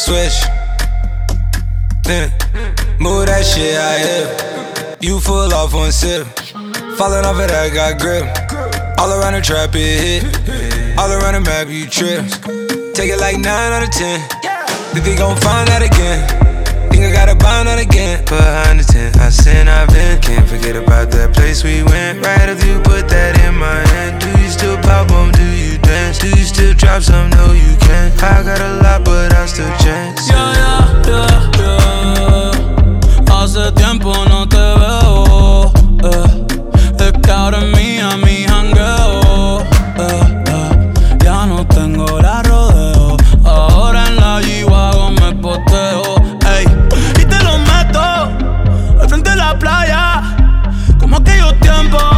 switch. Move that shit out here. You full off one sip. Falling off of that, got grip. All around the trap, it hit. All around the map, you trip. Take it like 9 out of 10. Think they gon' find that again. Think I gotta bind that again. Behind the tent, I sin, I've been. Can't forget about that place we went. Right after you put that in my hand. Do you still pop on? Do you dance? Do you still drop some? No, you can't. I got a lot, but I still chance. Yeah. Hace tiempo no te veo. Es que ahora es mía mi jangueo. Ya no tengo la rodeo. Ahora en la G-Wagon me poteo. Ey, y te lo meto al frente de la playa, como aquellos tiempos.